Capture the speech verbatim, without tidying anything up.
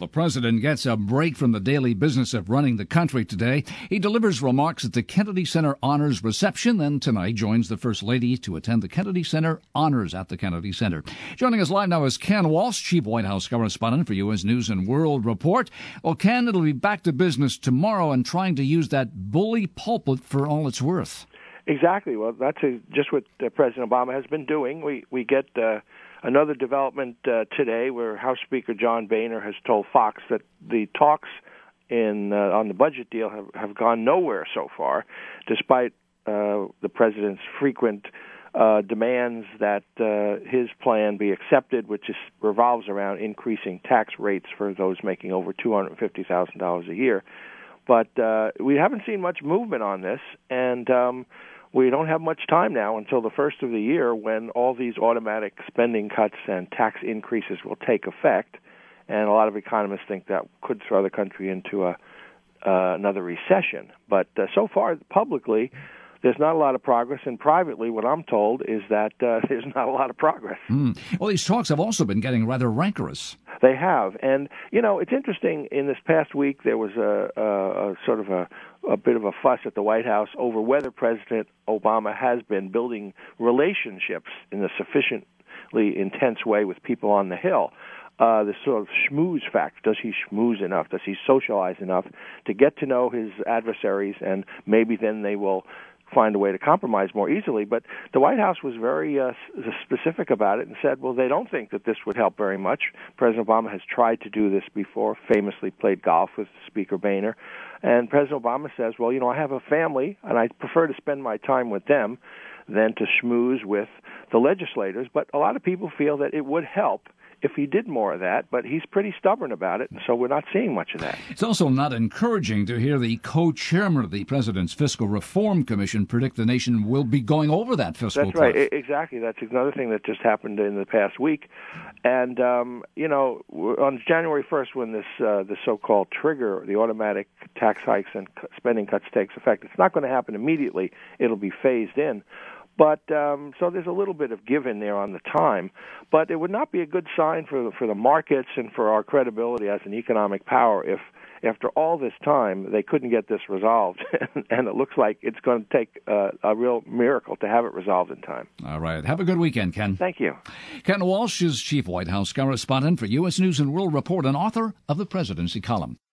The president gets a break from the daily business of running the country today. He delivers remarks at the Kennedy Center Honors Reception, then tonight joins the First Lady to attend the Kennedy Center Honors at the Kennedy Center. Joining us live now is Ken Walsh, Chief White House Correspondent for U S News and World Report. Well, Ken, it'll be back to business tomorrow and trying to use that bully pulpit for all it's worth. Exactly. Well, that's a, just what uh, President Obama has been doing. We we get uh, another development uh, today where House Speaker John Boehner has told Fox that the talks in uh, on the budget deal have, have gone nowhere so far, despite uh, the president's frequent uh, demands that uh, his plan be accepted, which is, revolves around increasing tax rates for those making over two hundred fifty thousand dollars a year. But uh, we haven't seen much movement on this, and um, we don't have much time now until the first of the year when all these automatic spending cuts and tax increases will take effect. And a lot of economists think that could throw the country into a uh, another recession. But uh, so far, publicly, there's not a lot of progress, and privately, what I'm told is that uh, there's not a lot of progress. Mm. Well, these talks have also been getting rather rancorous. They have, and you know, it's interesting. In this past week, there was a, a, a sort of a, a bit of a fuss at the White House over whether President Obama has been building relationships in a sufficiently intense way with people on the Hill. Uh, this sort of schmooze factor. Does he schmooze enough? Does he socialize enough to get to know his adversaries, and maybe then they will find a way to compromise more easily? But the White House was very uh, specific about it and said, well, they don't think that this would help very much. President Obama has tried to do this before, famously played golf with Speaker Boehner. And President Obama says, well, you know, I have a family, and I prefer to spend my time with them than to schmooze with the legislators. But a lot of people feel that it would help if he did more of that, but he's pretty stubborn about it, and so we're not seeing much of that. It's also not encouraging to hear the co-chairman of the President's Fiscal Reform Commission predict the nation will be going over that fiscal That's right, cliff. Exactly. That's another thing that just happened in the past week. And, um, you know, on January first, when this uh, the so-called trigger, the automatic tax hikes and spending cuts takes effect, it's not going to happen immediately. It'll be phased in. But um, so there's a little bit of give in there on the time, but it would not be a good sign for for the markets and for our credibility as an economic power if, after all this time, they couldn't get this resolved, and it looks like it's going to take uh, a real miracle to have it resolved in time. All right. Have a good weekend, Ken. Thank you. Ken Walsh is Chief White House Correspondent for U S News and World Report and author of the Presidency Column.